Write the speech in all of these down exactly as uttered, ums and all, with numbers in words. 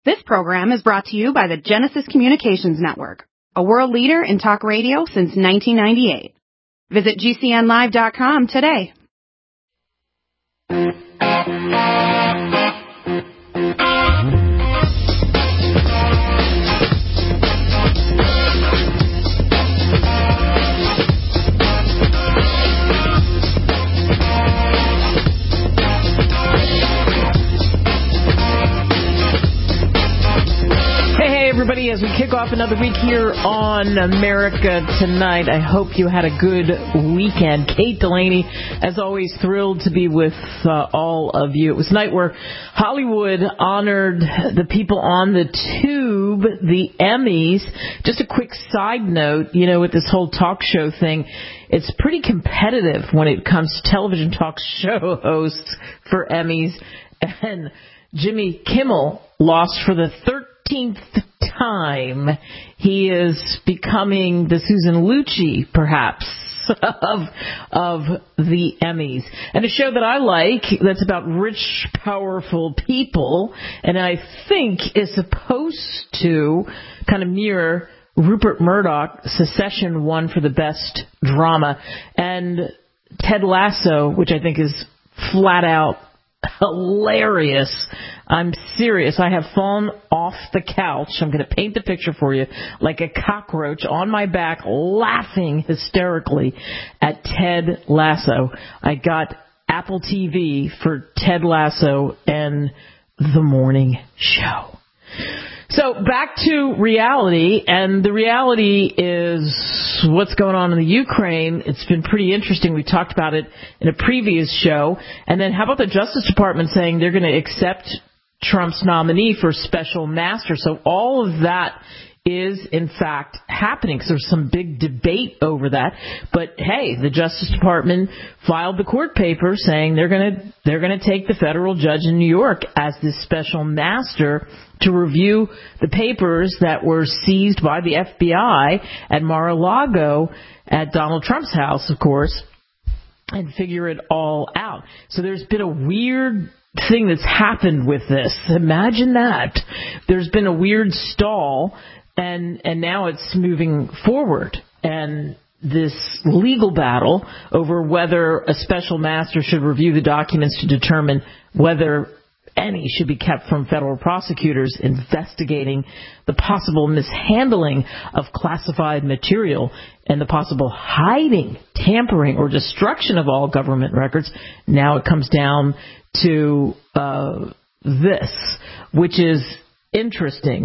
This program is brought to you by the Genesis Communications Network, a world leader in talk radio since nineteen ninety-eight. Visit G C N live dot com today. Everybody, as we kick off another week here on America Tonight, I hope you had a good weekend. Kate Delaney, as always, thrilled to be with uh, all of you. It was a night where Hollywood honored the people on the tube, the Emmys. Just a quick side note, you know, with this whole talk show thing, it's pretty competitive when it comes to television talk show hosts for Emmys. And Jimmy Kimmel lost for the thirteenth time. He is becoming the Susan Lucci, perhaps, of of the Emmys. And a show that I like that's about rich, powerful people, and I think is supposed to kind of mirror Rupert Murdoch. Secession won for the best drama, and Ted Lasso, which I think is flat out hilarious. I'm serious. I have fallen off the couch. I'm going to paint the picture for you like a cockroach on my back, laughing hysterically at Ted Lasso. I got Apple T V for Ted Lasso and The Morning Show. So back to reality, and the reality is what's going on in the Ukraine. It's been pretty interesting. We talked about it in a previous show. And then how about the Justice Department saying they're going to accept Trump's nominee for special master? So all of that is, in fact, happening, because there's some big debate over that. But, hey, the Justice Department filed the court paper saying they're going to they're going to take the federal judge in New York as this special master to review the papers that were seized by the F B I at Mar-a-Lago at Donald Trump's house, of course, and figure it all out. So there's been a weird thing that's happened with this. Imagine that. There's been a weird stall, and and now it's moving forward. And this legal battle over whether a special master should review the documents to determine whether any should be kept from federal prosecutors investigating the possible mishandling of classified material and the possible hiding, tampering, or destruction of all government records. Now it comes down to uh, this, which is interesting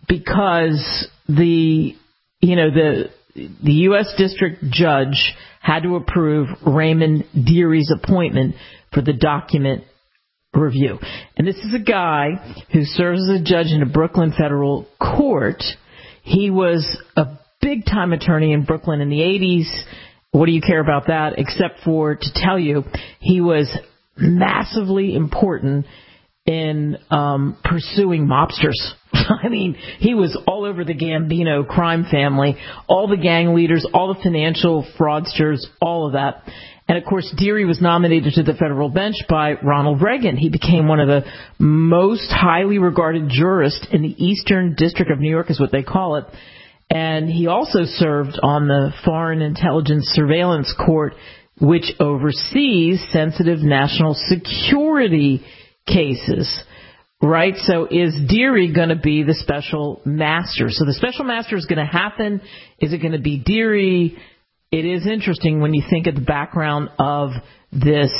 because the, you know, the the U S District Judge had to approve Raymond Deary's appointment for the document review. And this is a guy who serves as a judge in a Brooklyn federal court. He was a big-time attorney in Brooklyn in the eighties. What do you care about that? Except for to tell you, he was massively important in um, pursuing mobsters. I mean, he was all over the Gambino crime family, all the gang leaders, all the financial fraudsters, all of that. And, of course, Deary was nominated to the federal bench by Ronald Reagan. He became one of the most highly regarded jurists in the Eastern District of New York, is what they call it. And he also served on the Foreign Intelligence Surveillance Court, which oversees sensitive national security cases. Right? So is Deary going to be the special master? So the special master is going to happen. Is it going to be Deary? It is interesting when you think of the background of this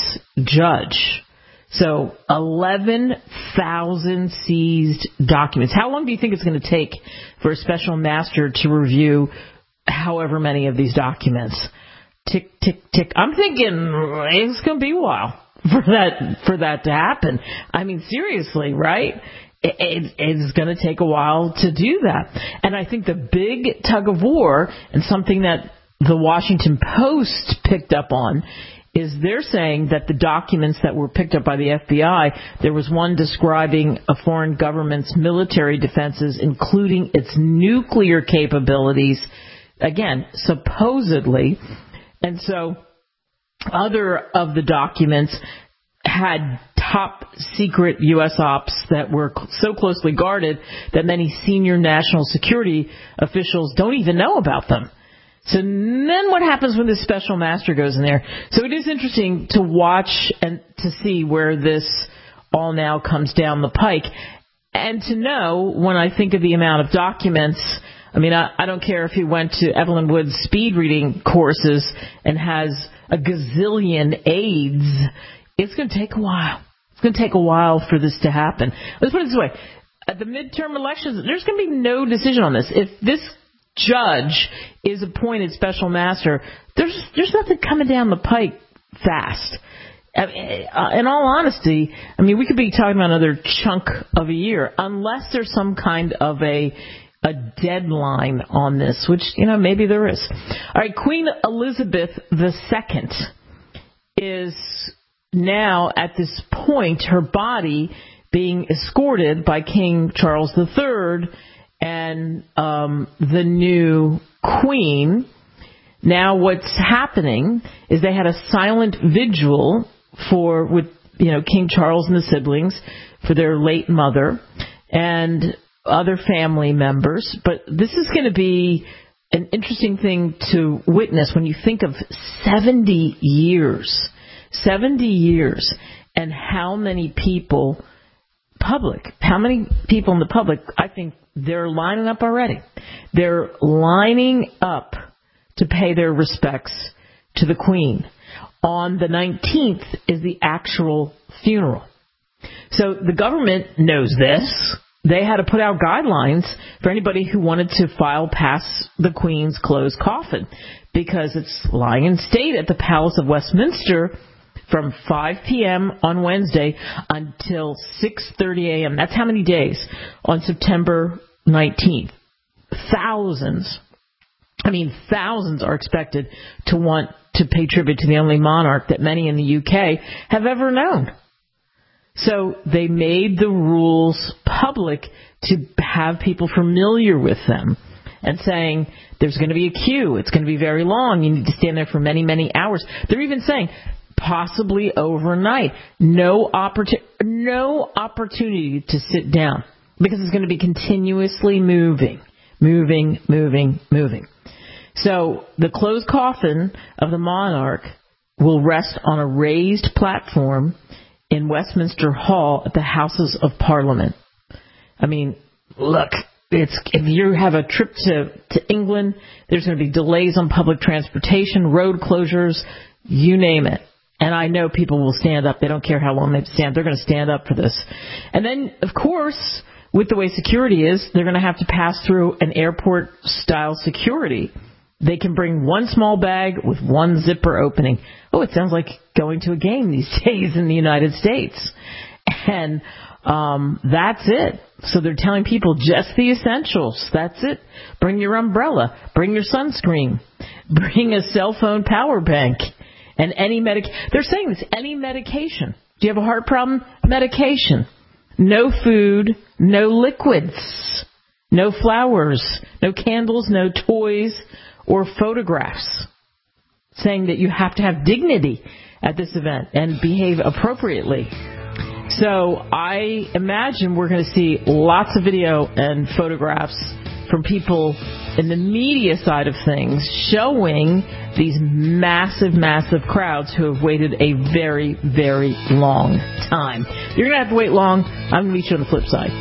judge. So eleven thousand seized documents. How long do you think it's going to take for a special master to review however many of these documents? Tick, tick, tick. I'm thinking it's going to be a while for that for that to happen. I mean, seriously, right? It, it, it's going to take a while to do that. And I think the big tug of war, and something that the Washington Post picked up on, is they're saying that the documents that were picked up by the F B I, there was one describing a foreign government's military defenses, including its nuclear capabilities, again, supposedly. And so other of the documents had top secret U S ops that were so closely guarded that many senior national security officials don't even know about them. So then what happens when this special master goes in there? So it is interesting to watch and to see where this all now comes down the pike. And to know, when I think of the amount of documents, I mean, I, I don't care if he went to Evelyn Wood's speed reading courses and has a gazillion aides. It's going to take a while. It's going to take a while for this to happen. Let's put it this way. At the midterm elections, there's going to be no decision on this. If this judge is appointed special master, there's there's nothing coming down the pike fast. I mean, in all honesty, I mean, we could be talking about another chunk of a year unless there's some kind of a a deadline on this, which, you know, maybe there is. All right, Queen Elizabeth the Second is now at this point, her body being escorted by King Charles the Third and um, the new queen. Now what's happening is they had a silent vigil for with you know King Charles and the siblings for their late mother and other family members. But this is going to be an interesting thing to witness when you think of seventy years, seventy years, and how many people, public, how many people in the public, I think they're lining up already. They're lining up to pay their respects to the Queen. On the nineteenth is the actual funeral. So the government knows this. They had to put out guidelines for anybody who wanted to file past the Queen's closed coffin, because it's lying in state at the Palace of Westminster from five p.m. on Wednesday until six thirty a.m. That's how many days? On September nineteenth. Thousands, I mean thousands are expected to want to pay tribute to the only monarch that many in the U K have ever known. So they made the rules public to have people familiar with them and saying there's going to be a queue. It's going to be very long. You need to stand there for many, many hours. They're even saying possibly overnight. No, opportu- no opportunity to sit down because it's going to be continuously moving, moving, moving, moving. So the closed coffin of the monarch will rest on a raised platform in Westminster Hall at the Houses of Parliament. I mean, look, it's if you have a trip to, to England, there's going to be delays on public transportation, road closures, you name it. And I know people will stand up. They don't care how long they stand. They're going to stand up for this. And then, of course, with the way security is, they're going to have to pass through an airport-style security. They can bring one small bag with one zipper opening. Oh, it sounds like going to a game these days in the United States. And um, that's it. So they're telling people just the essentials. That's it. Bring your umbrella. Bring your sunscreen. Bring a cell phone power bank. And any medic. They're saying this, any medication. Do you have a heart problem? Medication. No food, no liquids, no flowers, no candles, no toys, or photographs, saying that you have to have dignity at this event and behave appropriately. So I imagine we're going to see lots of video and photographs from people in the media side of things showing these massive, massive crowds who have waited a very, very long time. You're going to have to wait long. I'm going to meet you on the flip side.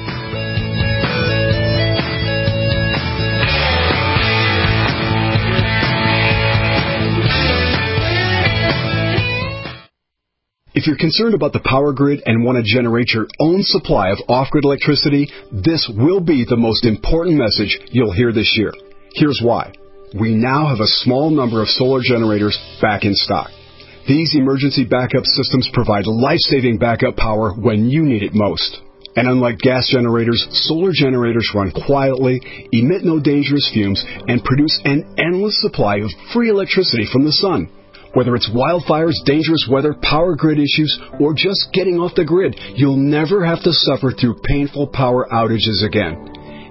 If you're concerned about the power grid and want to generate your own supply of off-grid electricity, this will be the most important message you'll hear this year. Here's why. We now have a small number of solar generators back in stock. These emergency backup systems provide life-saving backup power when you need it most. And unlike gas generators, solar generators run quietly, emit no dangerous fumes, and produce an endless supply of free electricity from the sun. Whether it's wildfires, dangerous weather, power grid issues, or just getting off the grid, you'll never have to suffer through painful power outages again.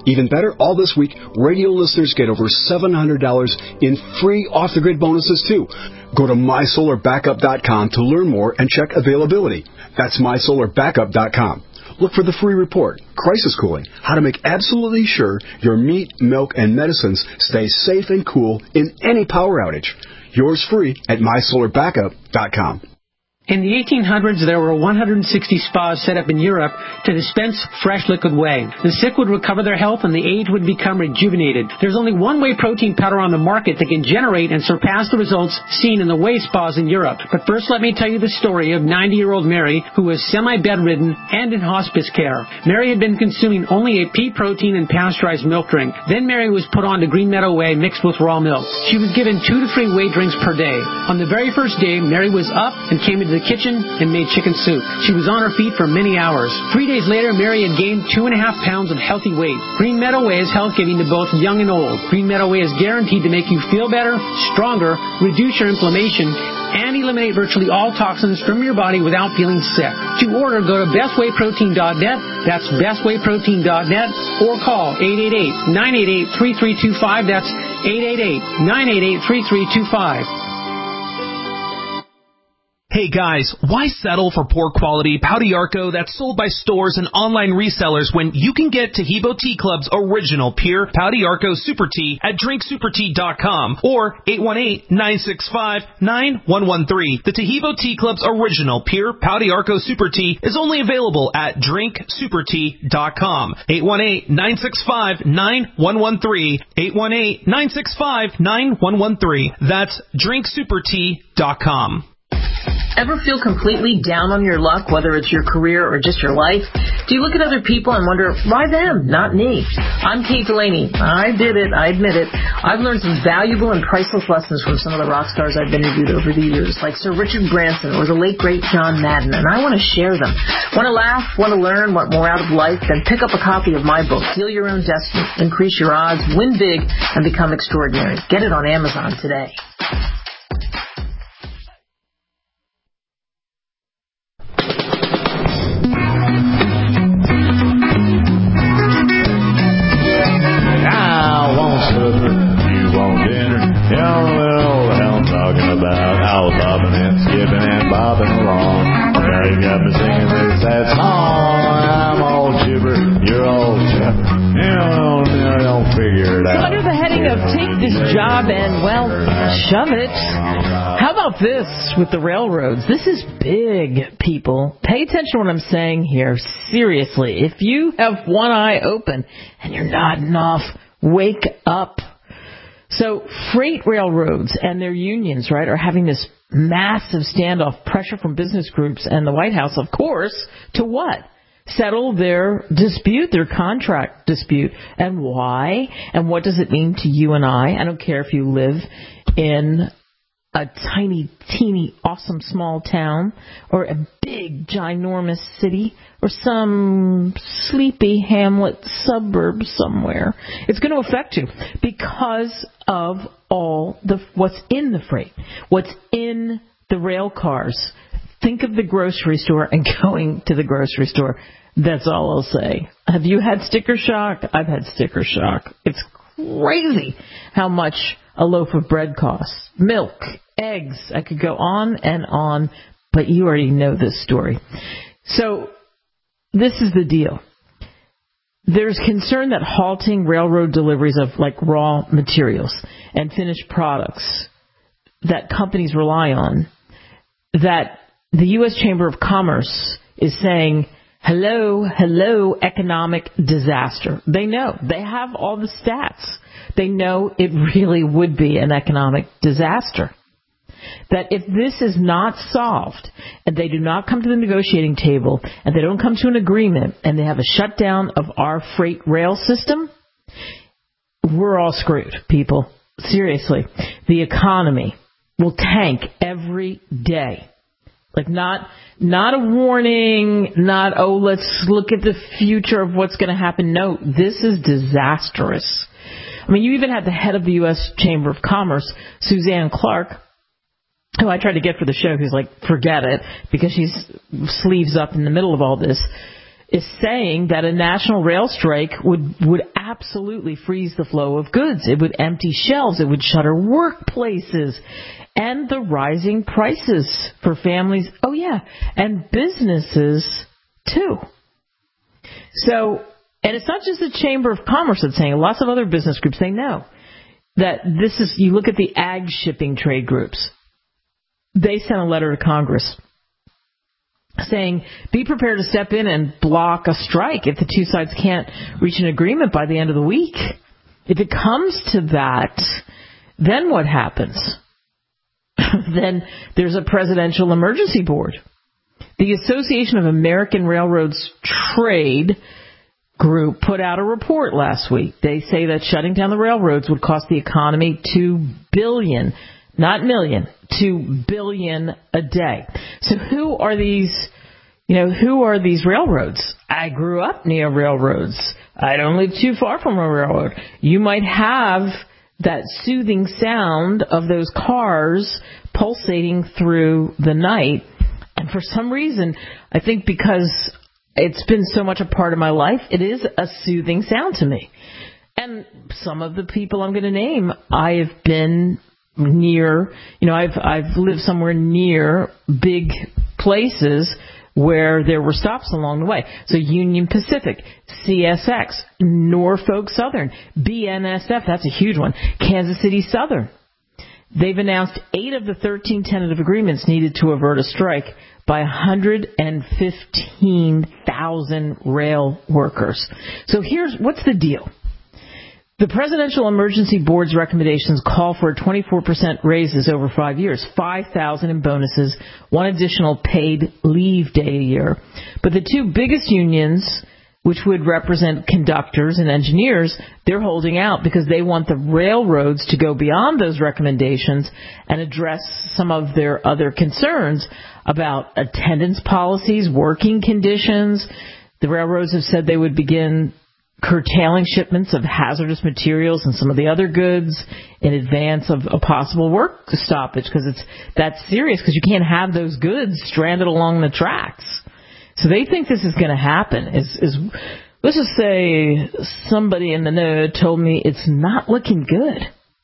Even better, all this week, radio listeners get over seven hundred dollars in free off-the-grid bonuses, too. Go to my solar backup dot com to learn more and check availability. That's my solar backup dot com. Look for the free report, Crisis Cooling, how to make absolutely sure your meat, milk, and medicines stay safe and cool in any power outage. Yours free at my solar backup dot com. In the eighteen hundreds, there were one hundred sixty spas set up in Europe to dispense fresh liquid whey. The sick would recover their health and the aged would become rejuvenated. There's only one whey protein powder on the market that can generate and surpass the results seen in the whey spas in Europe. But first, let me tell you the story of ninety-year-old Mary, who was semi-bedridden and in hospice care. Mary had been consuming only a pea protein and pasteurized milk drink. Then Mary was put on to Green Meadow Whey mixed with raw milk. She was given two to three whey drinks per day. On the very first day, Mary was up and came into the kitchen and made chicken soup. She was on her feet for many hours. Three days later, Mary had gained two and a half pounds of healthy weight. Green Meadow Whey is health-giving to both young and old. Green Meadow Whey is guaranteed to make you feel better, stronger, reduce your inflammation, and eliminate virtually all toxins from your body without feeling sick. To order, go to best whey protein dot net. That's best whey protein dot net, or call eight eight eight, nine eight eight, three three two five. That's eight eight eight, nine eight eight, three three two five. Hey guys, why settle for poor quality Pau d'Arco that's sold by stores and online resellers when you can get Taheebo Tea Club's original pure Pau d'Arco Super Tea at drink super tea dot com or eight one eight, nine six five, nine one one three. The Taheebo Tea Club's original pure Pau d'Arco Super Tea is only available at drink super tea dot com. eight one eight, nine six five, nine one one three. eight one eight, nine six five, nine one one three. That's drink super tea dot com. Ever feel completely down on your luck, whether it's your career or just your life? Do you look at other people and wonder, why them, not me? I'm Kate Delaney. I did it. I admit it. I've learned some valuable and priceless lessons from some of the rock stars I've interviewed over the years, like Sir Richard Branson or the late, great John Madden, and I want to share them. Want to laugh? Want to learn? Want more out of life? Then pick up a copy of my book, Deal Your Own Destiny, Increase Your Odds, Win Big, and Become Extraordinary. Get it on Amazon today. And, well, shove it. How about this with the railroads? This is big, people. Pay attention to what I'm saying here. Seriously, if you have one eye open and you're nodding off, wake up. So freight railroads and their unions, right, are having this massive standoff, pressure from business groups and the White House, of course, to what? Settle their dispute, their contract dispute. And why? And what does it mean to you and I? I don't care if you live in a tiny, teeny, awesome small town or a big, ginormous city or some sleepy hamlet suburb somewhere. It's going to affect you because of all the what's in the freight, what's in the rail cars. Think of the grocery store and going to the grocery store. That's all I'll say. Have you had sticker shock? I've had sticker shock. It's crazy how much a loaf of bread costs. Milk, eggs, I could go on and on, but you already know this story. So this is the deal. There's concern that halting railroad deliveries of like raw materials and finished products that companies rely on, that the U S Chamber of Commerce is saying, hello, hello, economic disaster. They know. They have all the stats. They know it really would be an economic disaster. That if this is not solved and they do not come to the negotiating table and they don't come to an agreement and they have a shutdown of our freight rail system, we're all screwed, people. Seriously. The economy will tank every day. Like not not a warning, not, oh, let's look at the future of what's going to happen. No, this is disastrous. I mean, you even had the head of the U S Chamber of Commerce, Suzanne Clark, who I tried to get for the show, who's like, forget it, because she's sleeves up in the middle of all this. is saying that a national rail strike would, would absolutely freeze the flow of goods. It would empty shelves. It would shutter workplaces. And the rising prices for families, oh yeah, and businesses too. So, and it's not just the Chamber of Commerce that's saying it. Lots of other business groups, they know that this is, you look at the ag shipping trade groups. They sent a letter to Congress saying, be prepared to step in and block a strike if the two sides can't reach an agreement by the end of the week. If it comes to that, then what happens? Then there's a presidential emergency board. The Association of American Railroads Trade Group put out a report last week. They say that shutting down the railroads would cost the economy two billion dollars, not million, two billion dollars a day. So who are these, you know, who are these railroads? I grew up near railroads. I don't live too far from a railroad. You might have that soothing sound of those cars pulsating through the night. And for some reason, I think because it's been so much a part of my life, it is a soothing sound to me. And some of the people I'm going to name, I have been near, you know, I've I've lived somewhere near big places where there were stops along the way. So Union Pacific, C S X, Norfolk Southern, B N S F, that's a huge one, Kansas City Southern. They've announced eight of the thirteen tentative agreements needed to avert a strike by one hundred fifteen thousand rail workers. So here's, what's the deal? The Presidential Emergency Board's recommendations call for twenty-four percent raises over five years, five thousand dollars in bonuses, one additional paid leave day a year. But the two biggest unions, which would represent conductors and engineers, they're holding out because they want the railroads to go beyond those recommendations and address some of their other concerns about attendance policies, working conditions. The railroads have said they would begin curtailing shipments of hazardous materials and some of the other goods in advance of a possible work stoppage, because it's that's serious, because you can't have those goods stranded along the tracks. So they think this is going to happen. Is, is let's just say somebody in the know told me it's not looking good.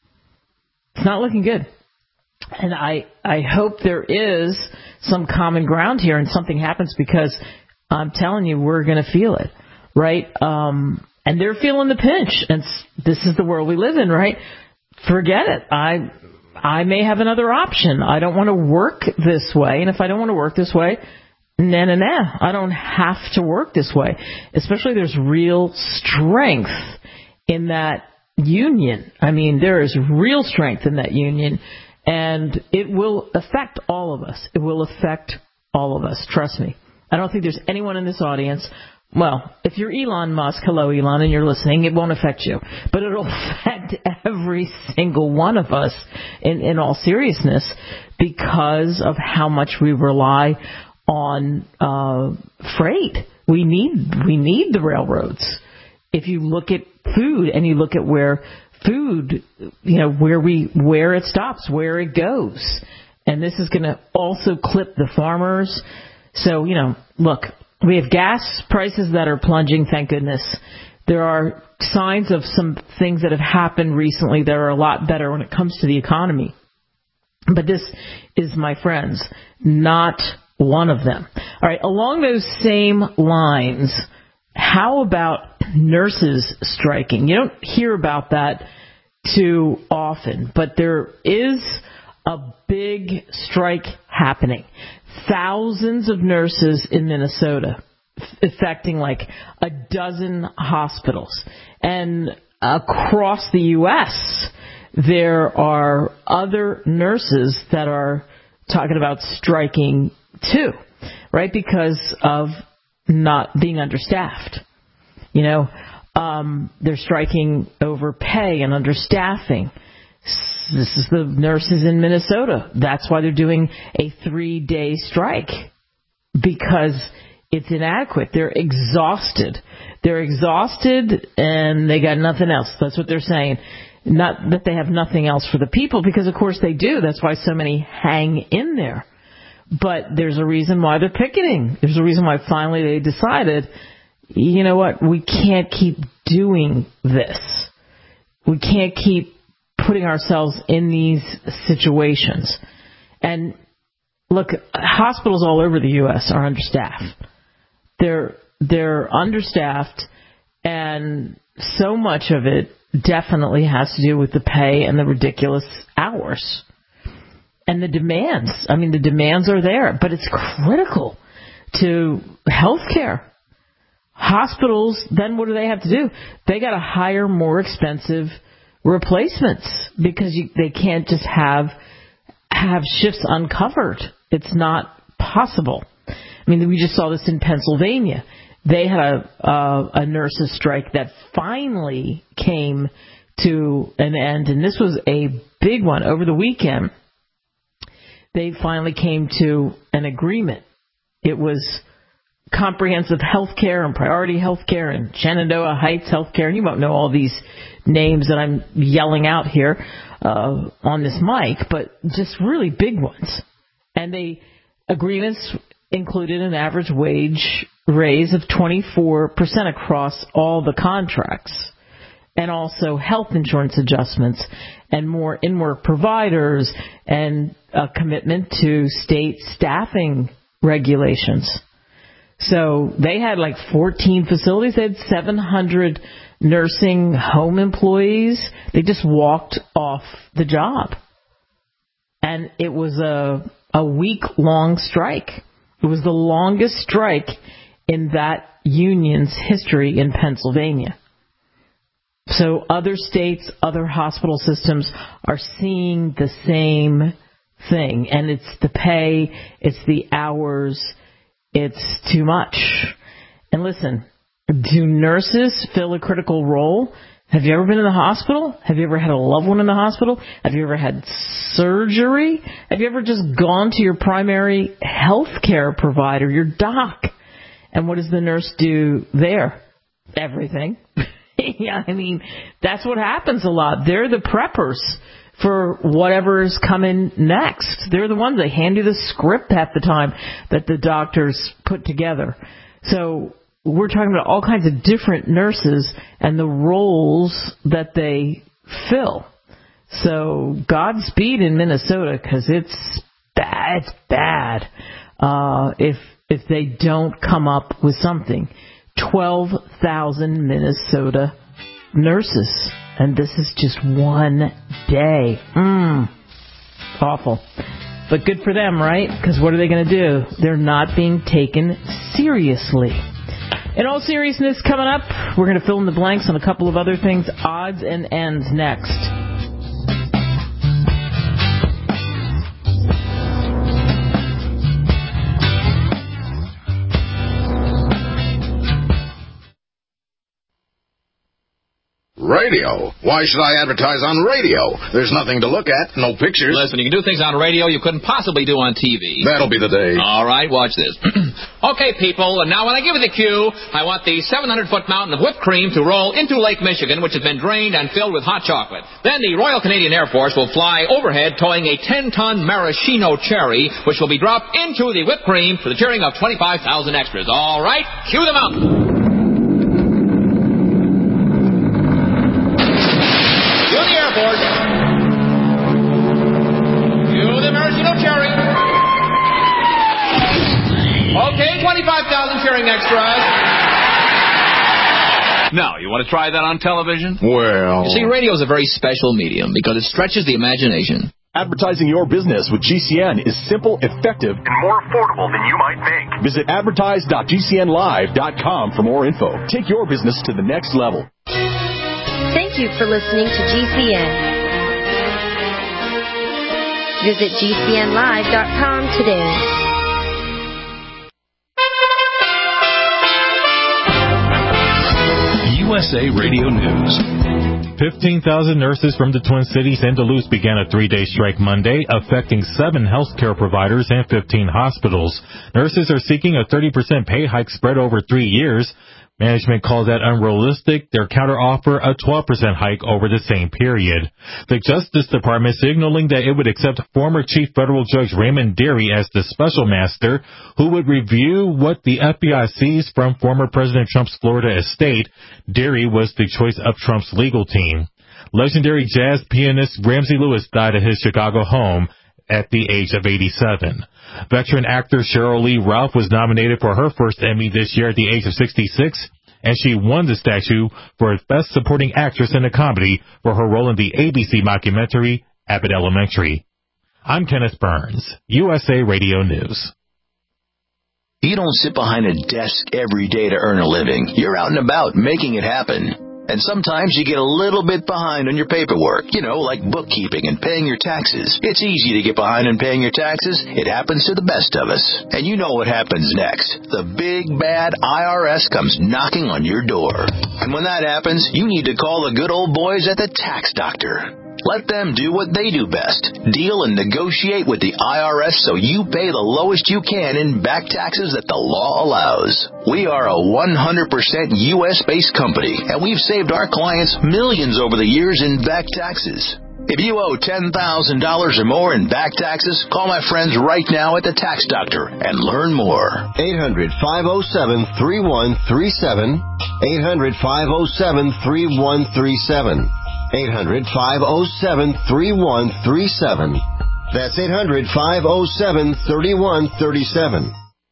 It's not looking good. And I, I hope there is some common ground here and something happens, because I'm telling you, we're going to feel it. Right? Um, and they're feeling the pinch. And this is the world we live in, right? Forget it. I I may have another option. I don't want to work this way. And if I don't want to work this way, nah, nah, nah. I don't have to work this way. Especially there's real strength in that union. I mean, there is real strength in that union. And it will affect all of us. It will affect all of us. Trust me. I don't think there's anyone in this audience. Well, if you're Elon Musk, hello Elon, and you're listening, it won't affect you. But it'll affect every single one of us in, in all seriousness, because of how much we rely on uh, freight. We need we need the railroads. If you look at food and you look at where food, you know, where we where it stops, where it goes. And this is going to also clip the farmers. So, you know, look, we have gas prices that are plunging, thank goodness. There are signs of some things that have happened recently that are a lot better when it comes to the economy. But this is, my friends, not one of them. All right, along those same lines, how about nurses striking? You don't hear about that too often, but there is a big strike happening. Thousands of nurses in Minnesota, affecting like a dozen hospitals. And across the U S, there are other nurses that are talking about striking too, right? Because of not being understaffed. You know, um, they're striking over pay and understaffing. This is the nurses in Minnesota. That's why they're doing a three-day strike, because it's inadequate. They're exhausted. They're exhausted, and they got nothing else. That's what they're saying. Not that they have nothing else for the people, because, of course, they do. That's why so many hang in there. But there's a reason why they're picketing. There's a reason why finally they decided you know what, we can't keep doing this. We can't keep putting ourselves in these situations. And look, hospitals all over the U S are understaffed. They're they're understaffed, and so much of it definitely has to do with the pay and the ridiculous hours. And the demands. I mean, the demands are there, but it's critical to healthcare. Hospitals, then what do they have to do? They got to hire more expensive replacements because you, they can't just have have shifts uncovered. It's not possible. I mean, we just saw this in Pennsylvania. They had a, a, a nurses' strike that finally came to an end, and this was a big one. Over the weekend, they finally came to an agreement. It was comprehensive health care and priority health care and Shenandoah Heights health care. You won't know all these names that I'm yelling out here uh, on this mic, but just really big ones. And the agreements included an average wage raise of twenty-four percent across all the contracts, and also health insurance adjustments and more in-work providers and a commitment to state staffing regulations. So they had like fourteen facilities. They had seven hundred nursing home employees. They just walked off the job. And it was a, a week-long strike. It was the longest strike in that union's history in Pennsylvania. So other states, other hospital systems are seeing the same thing. And it's the pay, it's the hours, it's too much. And listen, do nurses fill a critical role? Have you ever been in the hospital? Have you ever had a loved one in the hospital? Have you ever had surgery? Have you ever just gone to your primary health care provider, your doc? And what does the nurse do there? Everything. Yeah, I mean, that's what happens a lot. They're the preppers for whatever's coming next. They're the ones that hand you the script half the time that the doctors put together. So we're talking about all kinds of different nurses and the roles that they fill. So Godspeed in Minnesota, because it's bad, it's bad uh, if if they don't come up with something. twelve thousand Minnesota nurses. And this is just one day. Mmm. Awful. But good for them, right? Because what are they going to do? They're not being taken seriously. In all seriousness, coming up, we're going to fill in the blanks on a couple of other things. Odds and ends next. Radio? Why should I advertise on radio? There's nothing to look at, no pictures. Listen, you can do things on radio you couldn't possibly do on T V. That'll be the day. All right, watch this. Okay, people, and now when I give you the cue, I want the seven hundred foot mountain of whipped cream to roll into Lake Michigan, which has been drained and filled with hot chocolate. Then the Royal Canadian Air Force will fly overhead towing a ten ton maraschino cherry, which will be dropped into the whipped cream for the cheering of twenty-five thousand extras. All right, cue the mountain. Okay, twenty-five thousand cheering extras. Now, you want to try that on television? Well... You see, radio is a very special medium because it stretches the imagination. Advertising your business with G C N is simple, effective, and more affordable than you might think. Visit advertise dot G C N live dot com for more info. Take your business to the next level. Thank you for listening to G C N. Visit G C N live dot com today. U S A Radio News. fifteen thousand nurses from the Twin Cities and Duluth began a three-day strike Monday, affecting seven healthcare providers and fifteen hospitals. Nurses are seeking a thirty percent pay hike spread over three years. Management calls that unrealistic. Their counteroffer a twelve percent hike over the same period. The Justice Department signaling that it would accept former Chief Federal Judge Raymond Dearie as the special master who would review what the F B I seized from former President Trump's Florida estate. Dearie was the choice of Trump's legal team. Legendary jazz pianist Ramsey Lewis died at his Chicago home at the age of eighty-seven. Veteran actor Cheryl Lee Ralph was nominated for her first Emmy this year at the age of sixty-six, and she won the statue for Best Supporting Actress in a Comedy for her role in the A B C mockumentary Abbott Elementary. I'm Kenneth Burns, U S A Radio News. You don't sit behind a desk every day to earn a living. You're out and about making it happen. And sometimes you get a little bit behind on your paperwork, you know, like bookkeeping and paying your taxes. It's easy to get behind on paying your taxes. It happens to the best of us. And you know what happens next. The big, bad I R S comes knocking on your door. And when that happens, you need to call the good old boys at the Tax Doctor. Let them do what they do best. Deal and negotiate with the I R S so you pay the lowest you can in back taxes that the law allows. We are a one hundred percent U S-based company, and we've saved our clients millions over the years in back taxes. If you owe ten thousand dollars or more in back taxes, call my friends right now at the Tax Doctor and learn more. eight hundred, five oh seven, three one three seven. eight hundred, five oh seven, three one three seven. eight hundred, five oh seven, three one three seven. That's eight hundred, five oh seven, three one three seven.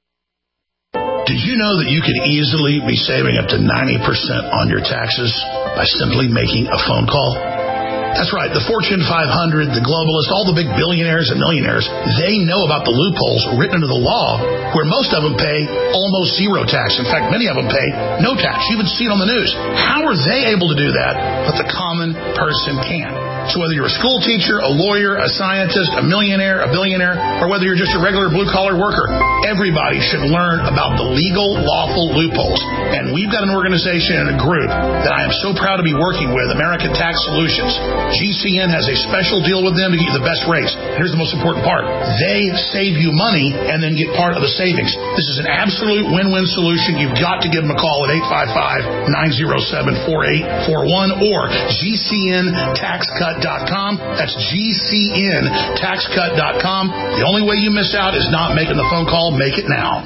Did you know that you could easily be saving up to ninety percent on your taxes by simply making a phone call? That's right. The Fortune five hundred, the globalists, all the big billionaires and millionaires, they know about the loopholes written into the law where most of them pay almost zero tax. In fact, many of them pay no tax. You even see it on the news. How are they able to do that, but the common person can? So whether you're a school teacher, a lawyer, a scientist, a millionaire, a billionaire, or whether you're just a regular blue-collar worker, everybody should learn about the legal, lawful loopholes. And we've got an organization and a group that I am so proud to be working with, American Tax Solutions. G C N has a special deal with them to get you the best rates. Here's the most important part. They save you money and then get part of the savings. This is an absolute win-win solution. You've got to give them a call at eight five five, nine oh seven, four eight four one or G C N tax cut dot com. That's G C N tax cut dot com. The only way you miss out is not making the phone call. Make it now.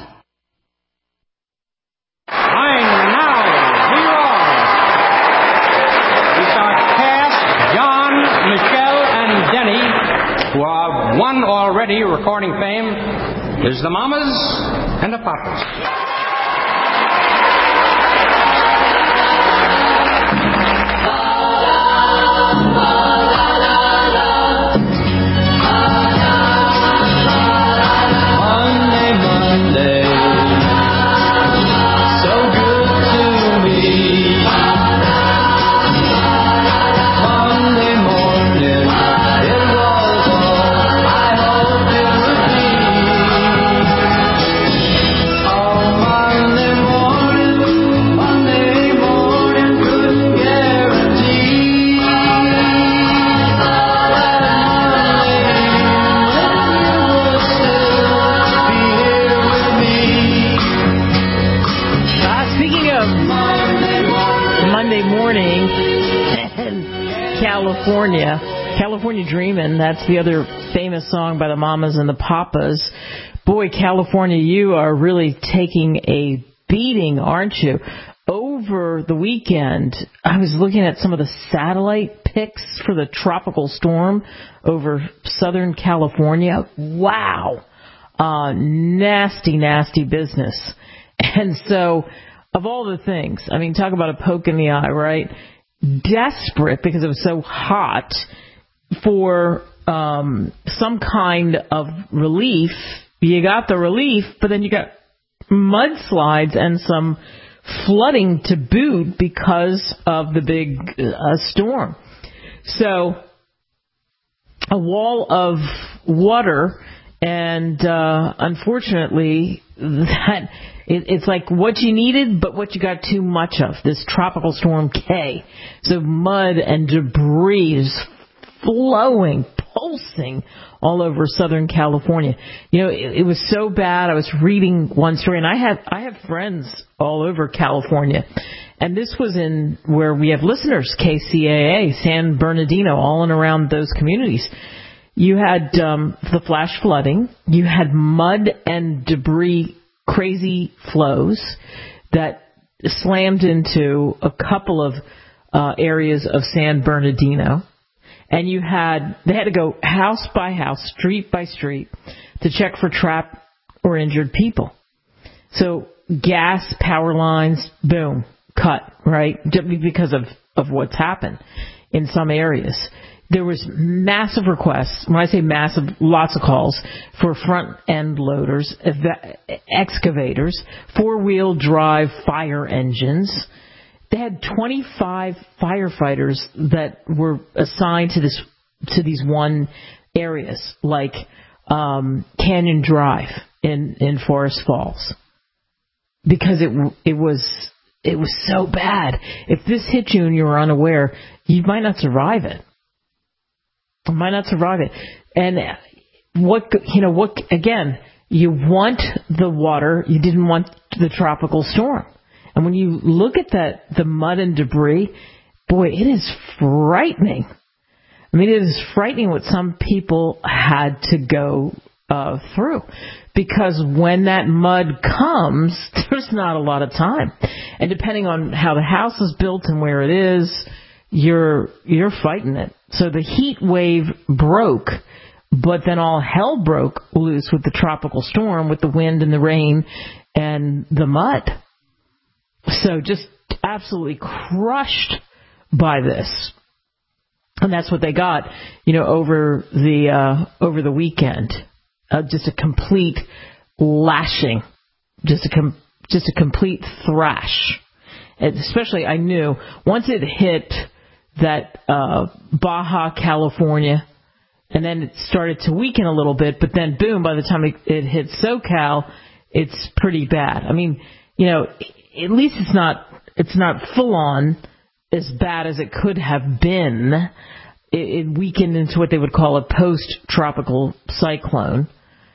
And now, here are it's our cast, John, Michelle, and Denny, who have won already recording fame. There's the Mamas and the Papas. California, California Dreamin', that's the other famous song by the Mamas and the Papas. Boy, California, you are really taking a beating, aren't you? Over the weekend, I was looking at some of the satellite pics for the tropical storm over Southern California. Wow. Uh, nasty, nasty business. And so, of all the things, I mean, talk about a poke in the eye, right? Desperate because it was so hot for um, some kind of relief. You got the relief, but then you got mudslides and some flooding to boot because of the big uh, storm. So a wall of water, and uh, unfortunately that it, it's like what you needed but what you got too much of, this tropical storm K. So mud and debris is flowing, pulsing all over Southern California. You know, it, it was so bad. I was reading one story, and I have I have friends all over California, and this was in where we have listeners, K C A A, San Bernardino, all in around those communities. You had um, the flash flooding. You had mud and debris, crazy flows that slammed into a couple of uh, areas of San Bernardino. And you had, they had to go house by house, street by street, to check for trapped or injured people. So gas, power lines, boom, cut, right? Because of, of what's happened in some areas. There was massive requests, when I say massive, lots of calls, for front-end loaders, ev- excavators, four-wheel drive fire engines. They had twenty-five firefighters that were assigned to this to these one areas, like um, Canyon Drive in, in Forest Falls, because it it was it was so bad. If this hit you and you were unaware, you might not survive it. You might not survive it. And what you know, what again? You want the water. You didn't want the tropical storm. And when you look at that, the mud and debris, boy, it is frightening. I mean, it is frightening what some people had to go uh, through. Because when that mud comes, there's not a lot of time. And depending on how the house is built and where it is, you're you're fighting it. So the heat wave broke, but then all hell broke loose with the tropical storm, with the wind and the rain and the mud. So just absolutely crushed by this. And that's what they got, you know, over the uh, over the weekend. Uh, just a complete lashing, just a com- just a complete thrash. And especially, I knew once it hit that uh, Baja California, and then it started to weaken a little bit. But then, boom! By the time it, it hit SoCal, it's pretty bad. I mean, you know. At least it's not it's not full on as bad as it could have been. It, it weakened into what they would call a post-tropical cyclone,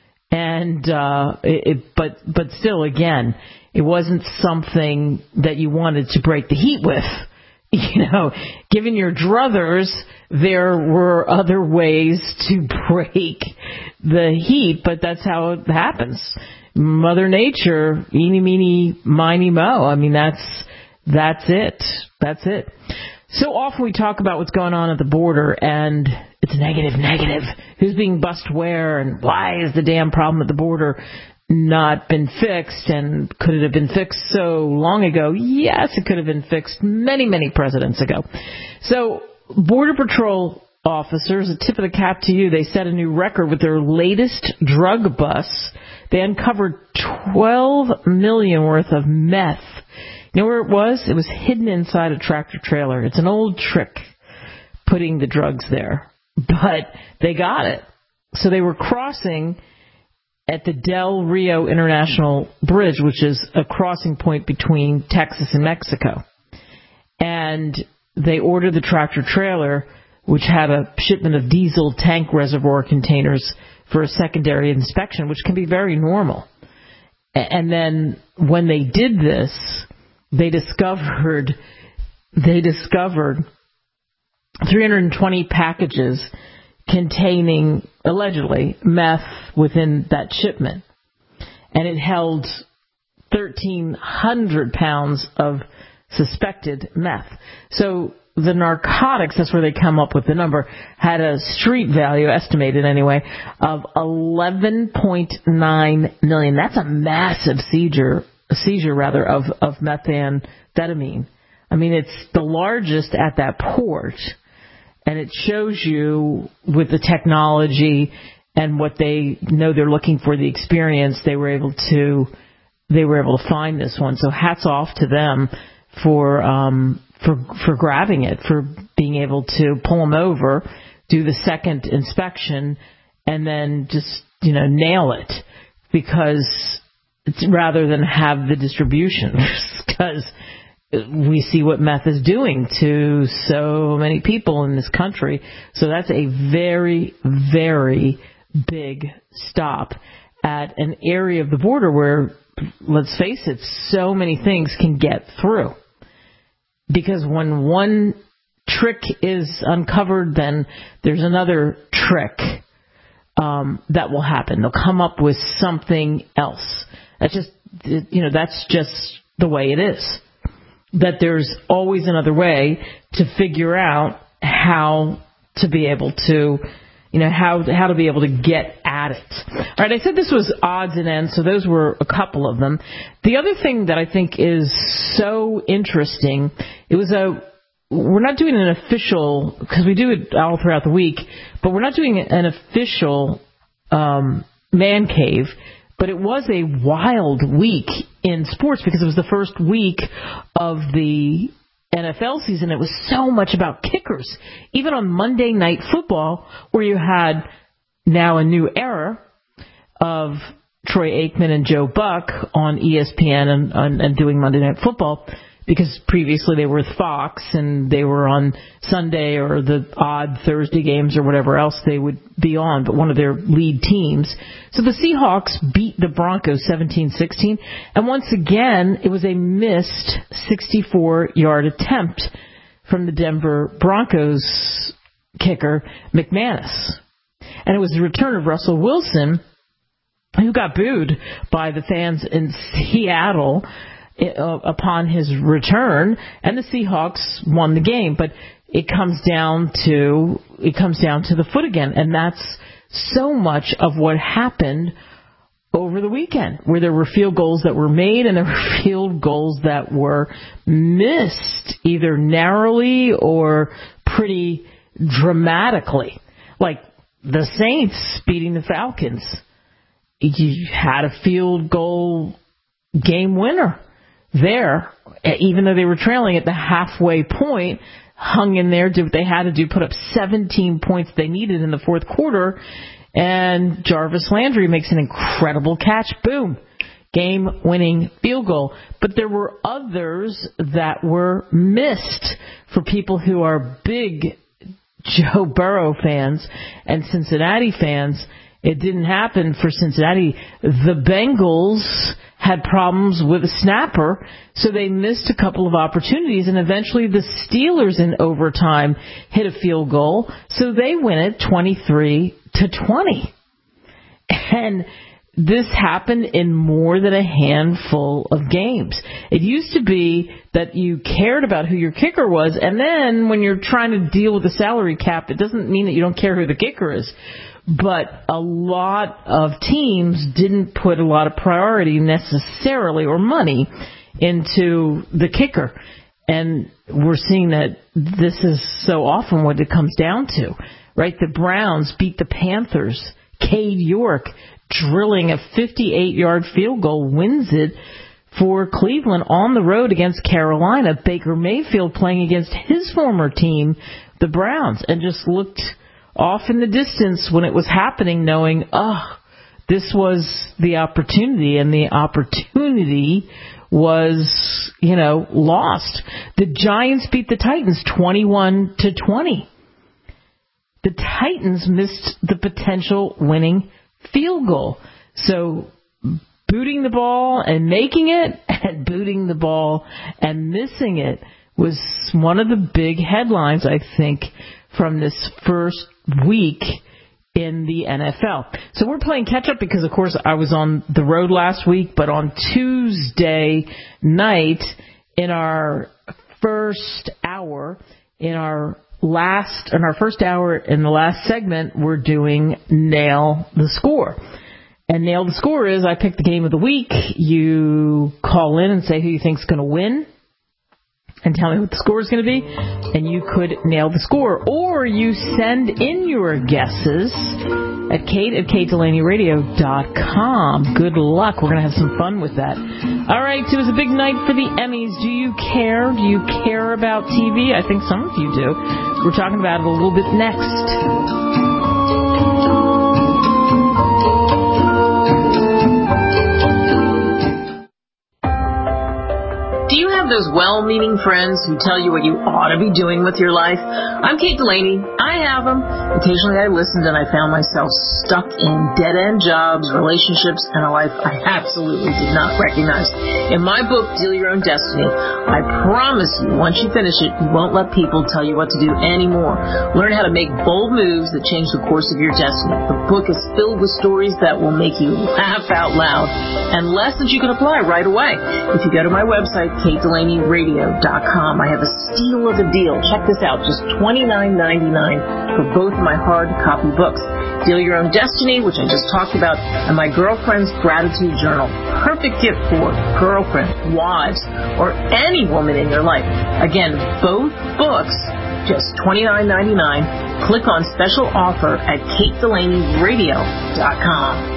and uh, it, it, but but still, again, it wasn't something that you wanted to break the heat with. You know, given your druthers, there were other ways to break the heat, but that's how it happens. Mother Nature, eeny, meeny, miny, mo. I mean, that's that's it. That's it. So often we talk about what's going on at the border, and it's negative, negative. Who's being bussed where, and why is the damn problem at the border not been fixed? And could it have been fixed so long ago? Yes, it could have been fixed many, many presidents ago. So Border Patrol officers, a tip of the cap to you, they set a new record with their latest drug bust. They uncovered twelve million dollars worth of meth. You know where it was? It was hidden inside a tractor trailer. It's an old trick, putting the drugs there. But they got it. So they were crossing at the Del Rio International Bridge, which is a crossing point between Texas and Mexico. And they ordered the tractor trailer, which had a shipment of diesel tank reservoir containers, for a secondary inspection, which can be very normal. And then when they did this, they discovered they discovered three hundred twenty packages containing, allegedly, meth within that shipment. And it held thirteen hundred pounds of suspected meth. So the narcotics, that's where they come up with the number, had a street value, estimated anyway, of eleven point nine million dollars. That's a massive seizure, seizure rather, of, of methamphetamine. I mean, it's the largest at that port, and it shows you with the technology and what they know they're looking for, the experience, they were able to, they were able to find this one. So hats off to them for, um, for for grabbing it, for being able to pull them over, do the second inspection, and then just, you know, nail it, because it's rather than have the distribution, because we see what meth is doing to so many people in this country. So that's a very, very big stop at an area of the border where, let's face it, so many things can get through. Because when one trick is uncovered, then there's another trick um, that will happen. They'll come up with something else. That's just, you know, that's just the way it is. That there's always another way to figure out how to be able to, you know, how how to be able to get at it. All right, I said this was odds and ends, so those were a couple of them. The other thing that I think is so interesting, it was a, we're not doing an official, because we do it all throughout the week, but we're not doing an official um, man cave. But it was a wild week in sports because it was the first week of the N F L season. It was so much about kickers. Even on Monday Night Football, where you had now a new era of Troy Aikman and Joe Buck on E S P N and, and, and doing Monday Night Football, because previously they were with Fox and they were on Sunday or the odd Thursday games or whatever else they would be on, but one of their lead teams. So the Seahawks beat the Broncos seventeen sixteen, and once again it was a missed sixty-four-yard attempt from the Denver Broncos kicker, McManus. And it was the return of Russell Wilson, who got booed by the fans in Seattle upon his return, and the Seahawks won the game. But it comes down to it comes down to the foot again, and that's so much of what happened over the weekend, where there were field goals that were made and there were field goals that were missed, either narrowly or pretty dramatically. Like the Saints beating the Falcons. You had a field goal game winner there, even though they were trailing at the halfway point, hung in there, did what they had to do, put up seventeen points they needed in the fourth quarter, and Jarvis Landry makes an incredible catch. Boom. Game-winning field goal. But there were others that were missed for people who are big Joe Burrow fans and Cincinnati fans. It didn't happen for Cincinnati. The Bengals had problems with a snapper, so they missed a couple of opportunities, and eventually the Steelers in overtime hit a field goal, so they win it twenty-three to twenty. And this happened in more than a handful of games. It used to be that you cared about who your kicker was, and then when you're trying to deal with the salary cap, it doesn't mean that you don't care who the kicker is. But a lot of teams didn't put a lot of priority necessarily or money into the kicker. And we're seeing that this is so often what it comes down to, right? The Browns beat the Panthers. Cade York drilling a fifty-eight-yard field goal wins it for Cleveland on the road against Carolina. Baker Mayfield playing against his former team, the Browns, and just looked off in the distance when it was happening, knowing, oh, this was the opportunity, and the opportunity was, you know, lost. The Giants beat the Titans twenty-one to twenty. The Titans missed the potential winning field goal. So booting the ball and making it, and booting the ball and missing it was one of the big headlines, I think, from this first week in the N F L. So we're playing catch up because, of course, I was on the road last week, but on Tuesday night in our first hour, in our last, in our first hour in the last segment, we're doing Nail the Score. And Nail the Score is I pick the game of the week. You call in and say who you think's going to win, and tell me what the score is going to be, and you could nail the score. Or you send in your guesses at Kate at Kate Delaney Radio dot com. Good luck. We're going to have some fun with that. All right, so it was a big night for the Emmys. Do you care? Do you care about T V? I think some of you do. We're talking about it a little bit next. those well-meaning friends who tell you what you ought to be doing with your life? I'm Kate Delaney. I have them. Occasionally I listened and I found myself stuck in dead-end jobs, relationships, and a life I absolutely did not recognize. In my book, Deal Your Own Destiny, I promise you, once you finish it, you won't let people tell you what to do anymore. Learn how to make bold moves that change the course of your destiny. The book is filled with stories that will make you laugh out loud and lessons you can apply right away. If you go to my website, kate delaney radio dot com, I have a steal of a deal. Check this out, just twenty-nine ninety-nine for both of my hard copy books. Deal Your Own Destiny, which I just talked about, and my Girlfriend's Gratitude Journal. Perfect gift for girlfriends, wives, or any woman in your life. Again, both books, just twenty-nine ninety-nine. Click on special offer at kate delaney radio dot com.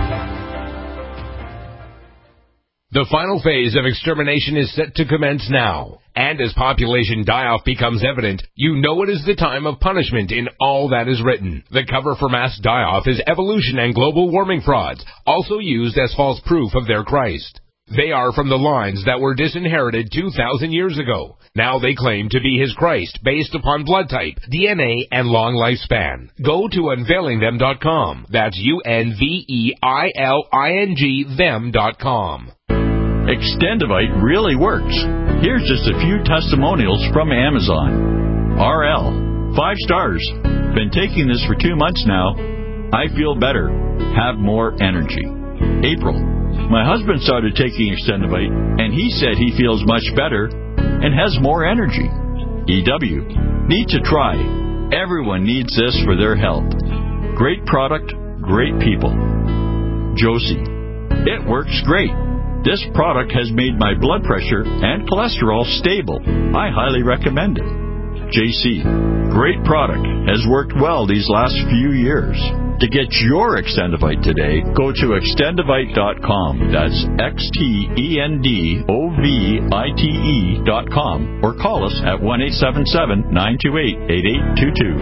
The final phase of extermination is set to commence now. And as population die-off becomes evident, you know it is the time of punishment in all that is written. The cover for mass die-off is evolution and global warming frauds, also used as false proof of their Christ. They are from the lines that were disinherited two thousand years ago. Now they claim to be his Christ based upon blood type, D N A, and long lifespan. Go to unveiling them dot com. That's U N V E I L I N G them dot com. Extendivite really works. Here's just a few testimonials from Amazon. R L, five stars. Been taking this for two months now. I feel better. Have more energy. April, my husband started taking Extendivite, and he said he feels much better and has more energy. E W, need to try. Everyone needs this for their health. Great product, great people. Josie, it works great. This product has made my blood pressure and cholesterol stable. I highly recommend it. J C, great product. Has worked well these last few years. To get your Extendivite today, go to extendivite dot com. That's X T E N D O V I T E dot com. Or call us at one eight seven seven, nine two eight, eight eight two two.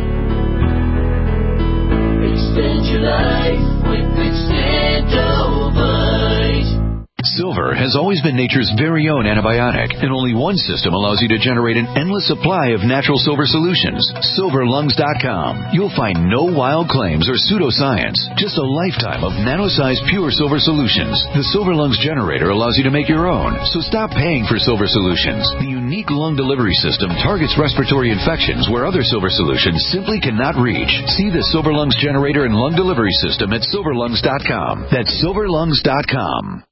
Extend your life with Extendivite. Silver has always been nature's very own antibiotic, and only one system allows you to generate an endless supply of natural silver solutions. silver lungs dot com. You'll find no wild claims or pseudoscience, just a lifetime of nano-sized pure silver solutions. The Silver Lungs generator allows you to make your own, so stop paying for silver solutions. The unique lung delivery system targets respiratory infections where other silver solutions simply cannot reach. See the Silver Lungs generator and lung delivery system at silver lungs dot com. That's silver lungs dot com.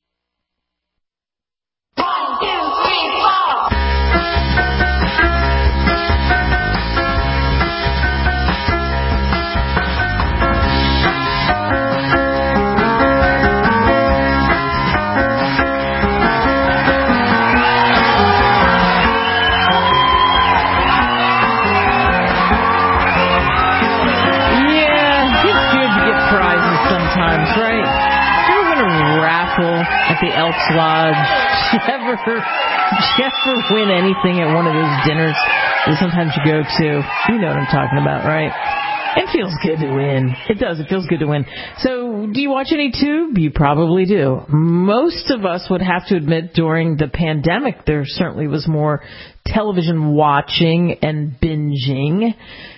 At the Elks Lodge. Do you ever, do you ever win anything at one of those dinners that sometimes you go to? You know what I'm talking about, right? It feels good to win. It does. It feels good to win. So, do you watch any Tube? You probably do. Most of us would have to admit during the pandemic there certainly was more television watching and binging.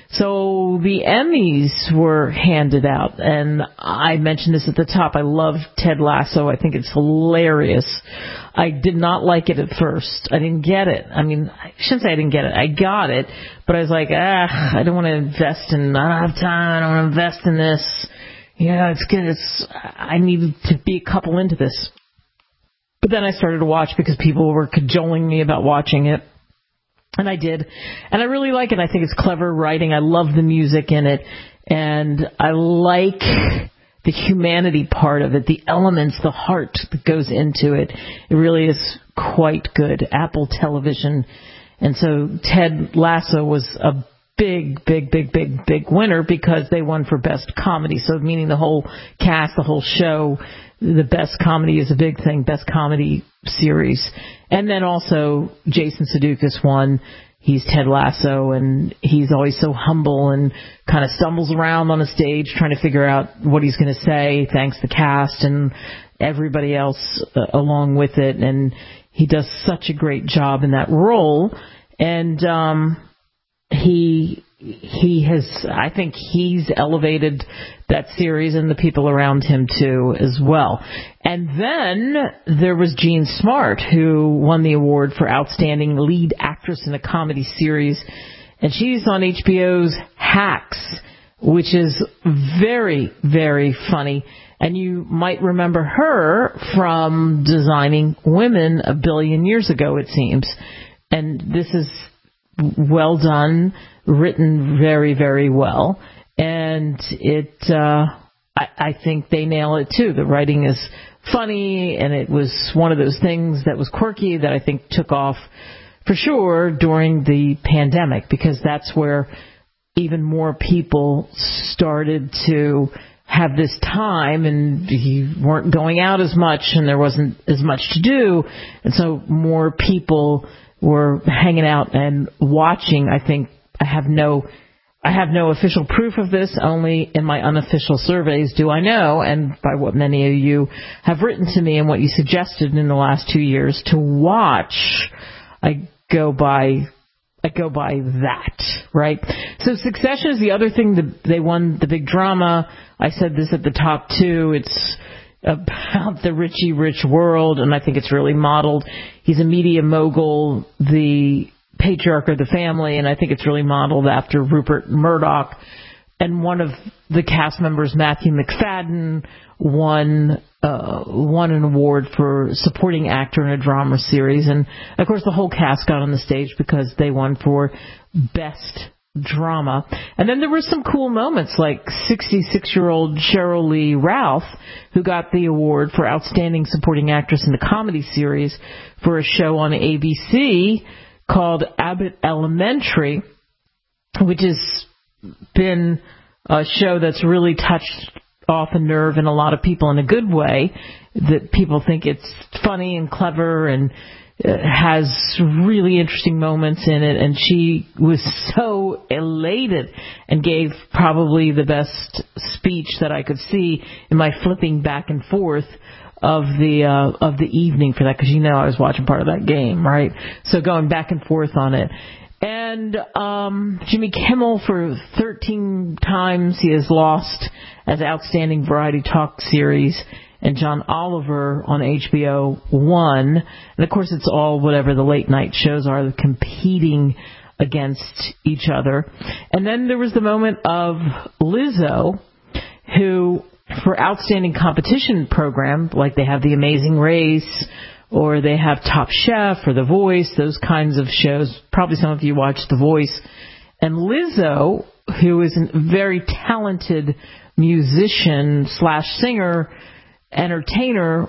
So the Emmys were handed out, and I mentioned this at the top. I love Ted Lasso. I think it's hilarious. I did not like it at first. I didn't get it. I mean, I shouldn't say I didn't get it. I got it, but I was like, ah, I don't want to invest in, I don't have time, I don't want to invest in this. Yeah, it's good. It's, I need to be a couple into this. But then I started to watch because people were cajoling me about watching it. And I did. And I really like it. I think it's clever writing. I love the music in it. And I like the humanity part of it, the elements, the heart that goes into it. It really is quite good. Apple Television. And so Ted Lasso was a big, big, big, big, big winner because they won for Best Comedy. So meaning the whole cast, the whole show, the Best Comedy is a big thing, Best Comedy Series. And then also Jason Sudeikis won. He's Ted Lasso, and he's always so humble and kind of stumbles around on a stage trying to figure out what he's going to say, thanks the cast and everybody else uh, along with it. And he does such a great job in that role. And um, he he has, I think he's elevated that series and the people around him too as well. And then there was Jean Smart, who won the award for Outstanding Lead Actress in a Comedy Series. And she's on H B O's Hacks, which is very, very funny. And you might remember her from Designing Women a billion years ago, it seems. And this is well done, written very, very well. And it, uh, I, I think they nail it too. The writing is funny, and it was one of those things that was quirky that I think took off for sure during the pandemic, because that's where even more people started to have this time, and you weren't going out as much and there wasn't as much to do, and so more people were hanging out and watching. I think I have no I have no official proof of this, only in my unofficial surveys do I know, and by what many of you have written to me and what you suggested in the last two years to watch. I go by I go by that, right? So Succession is the other thing that they won the big drama. I said this at the top too. It's about the Richie Rich world, and I think it's really modeled. He's a media mogul, the patriarch of the family, and I think it's really modeled after Rupert Murdoch. And one of the cast members, Matthew McFadden, won uh, won an award for supporting actor in a drama series. And, of course, the whole cast got on the stage because they won for best drama. And then there were some cool moments, like sixty-six-year-old Cheryl Lee Ralph, who got the award for Outstanding Supporting Actress in a Comedy Series for a show on A B C called Abbott Elementary, which has been a show that's really touched off a nerve in a lot of people in a good way, that people think it's funny and clever and has really interesting moments in it. And she was so elated and gave probably the best speech that I could see in my flipping back and forth of the uh, of the evening for that, because you know I was watching part of that game, right? So going back and forth on it. And um, Jimmy Kimmel, for thirteen times he has lost as Outstanding Variety Talk Series, and John Oliver on H B O won. And, of course, it's all whatever the late-night shows are, competing against each other. And then there was the moment of Lizzo, who, for Outstanding Competition Program, like they have The Amazing Race, or they have Top Chef or The Voice, those kinds of shows. Probably some of you watch The Voice. And Lizzo, who is a very talented musician slash singer, entertainer,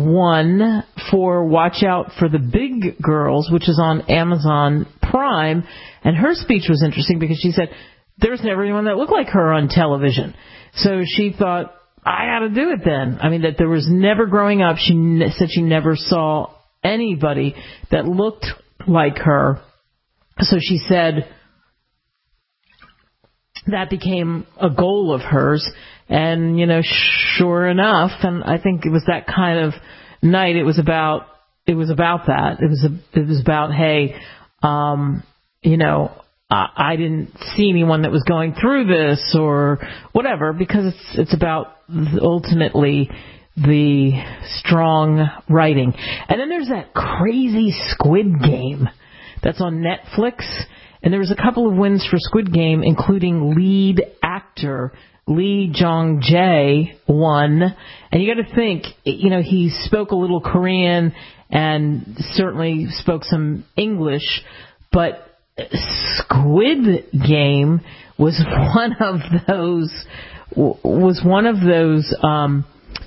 won for Watch Out for the Big Girls, which is on Amazon Prime. And her speech was interesting because she said, there's never anyone that looked like her on television. So she thought, I got to do it then. I mean, that there was never growing up, she ne- said she never saw anybody that looked like her. So she said that became a goal of hers. And, you know, sure enough, and I think it was that kind of night, it was about, it was about that. It was, a, it was about, hey, um, you know, I, I didn't see anyone that was going through this or whatever, because it's, it's about ultimately the strong writing. And then there's that crazy Squid Game that's on Netflix. And there was a couple of wins for Squid Game, including lead actor Lee Jong-jae won. And you got to think, you know, he spoke a little Korean and certainly spoke some English, but Squid Game was one of those was one of those um,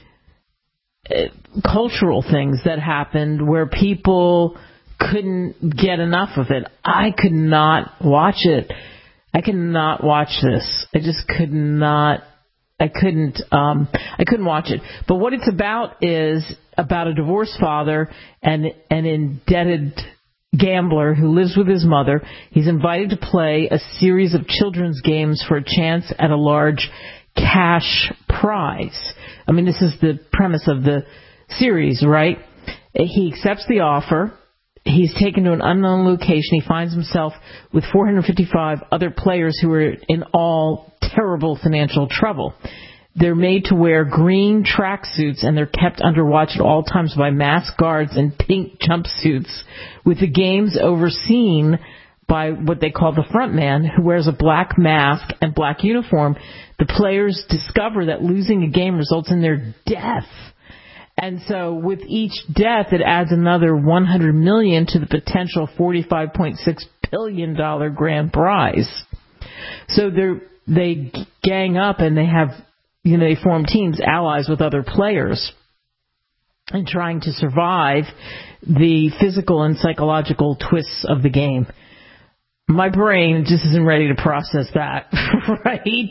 cultural things that happened where people couldn't get enough of it. I could not watch it. I could not watch this. I just could not. I couldn't. Um, I couldn't watch it. But what it's about is about a divorced father and an indebted gambler who lives with his mother. He's invited to play a series of children's games for a chance at a large cash prize. I mean, this is the premise of the series, right? He accepts the offer. He's taken to an unknown location. He finds himself with four hundred fifty-five other players who are in all terrible financial trouble. They're made to wear green tracksuits, and they're kept under watch at all times by masked guards in pink jumpsuits, with the games overseen by what they call the front man, who wears a black mask and black uniform. The players discover that losing a game results in their death. And so with each death, it adds another one hundred million dollars to the potential forty-five point six billion dollars grand prize. So they they gang up and they have, you know, they form teams, allies with other players, and trying to survive the physical and psychological twists of the game. My brain just isn't ready to process that, right?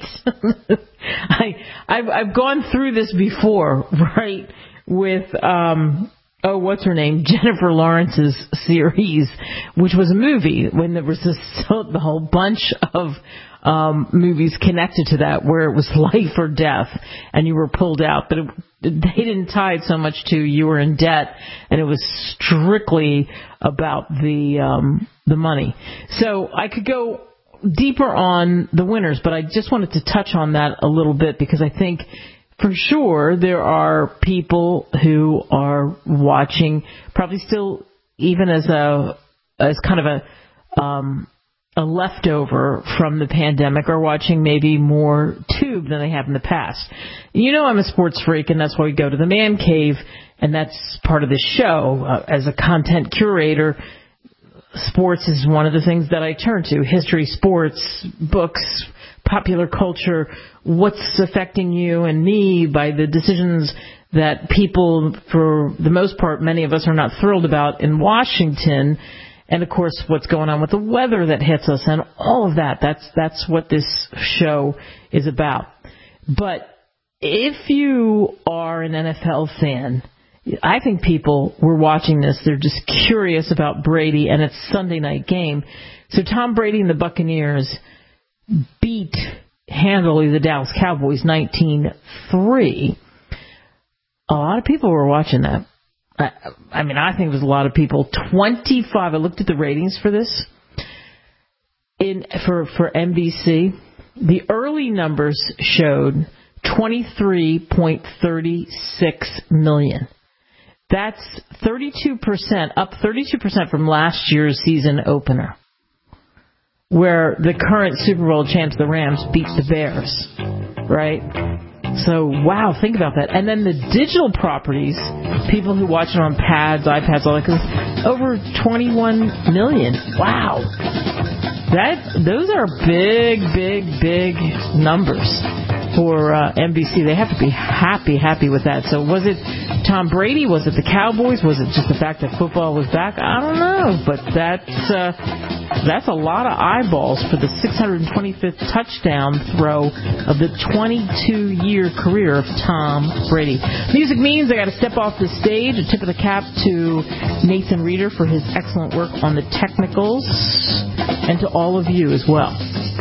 I, I've, I've gone through this before, right? With, um, oh, what's her name? Jennifer Lawrence's series, which was a movie when there was this the whole bunch of um, movies connected to that where it was life or death and you were pulled out. But it, they didn't tie it so much to you were in debt, and it was strictly about the um, the money. So I could go deeper on the winners, but I just wanted to touch on that a little bit because I think for sure there are people who are watching, probably still even as a as kind of a um, a leftover from the pandemic, are watching maybe more Tube than they have in the past. You know I'm a sports freak, and that's why we go to the Man Cave, and that's part of the show. Uh, as a content curator, sports is one of the things that I turn to. History, sports, books, popular culture, what's affecting you and me by the decisions that people, for the most part, many of us are not thrilled about in Washington. And, of course, what's going on with the weather that hits us and all of that. That's that's what this show is about. But if you are an N F L fan, I think people were watching this. They're just curious about Brady, and it's Sunday night game. So Tom Brady and the Buccaneers beat handily the Dallas Cowboys nineteen three. A lot of people were watching that. I, I mean, I think it was a lot of people. twenty-five. I looked at the ratings for this in for for N B C. The early numbers showed twenty-three point three six million. That's thirty-two percent, up thirty-two percent from last year's season opener, where the current Super Bowl champs, the Rams, beat the Bears, right? So, wow, think about that. And then the digital properties, people who watch it on pads, iPads, all that, over twenty-one million. Wow. That those are big, big, big numbers for uh, N B C. They have to be happy, happy with that. So was it Tom Brady? Was it the Cowboys? Was it just the fact that football was back? I don't know. But that's, uh, that's a lot of eyeballs for the six hundred twenty-fifth touchdown throw of the twenty-two-year career of Tom Brady. Music means I got to step off the stage. A tip of the cap to Nathan Reeder for his excellent work on the technicals, and to all of you as well.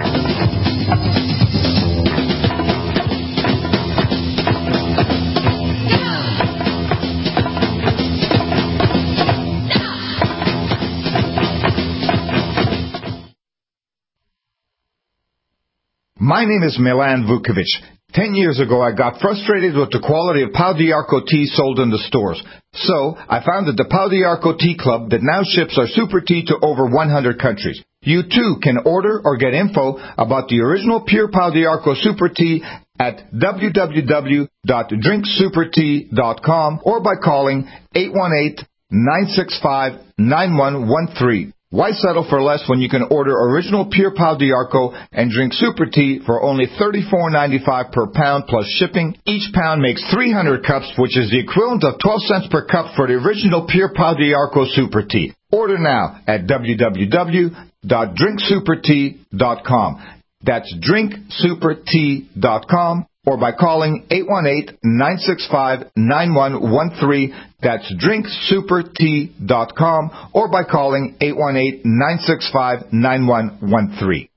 My name is Milan Vukovic. Ten years ago, I got frustrated with the quality of Pau d'Arco tea sold in the stores. So, I founded the Pau d'Arco Tea Club that now ships our super tea to over one hundred countries. You too can order or get info about the original pure Pau d'Arco super tea at w w w dot drink super tea dot com or by calling eight one eight, nine six five, nine one one three. Why settle for less when you can order original pure Pau d'Arco and drink super tea for only thirty-four ninety-five per pound plus shipping? Each pound makes three hundred cups, which is the equivalent of twelve cents per cup for the original pure Pau d'Arco super tea. Order now at w w w dot drink super tea dot com. That's drink super tea dot com or by calling eight one eight, nine six five, nine one one three. That's drink super tea dot com or by calling eight one eight, nine six five, nine one one three.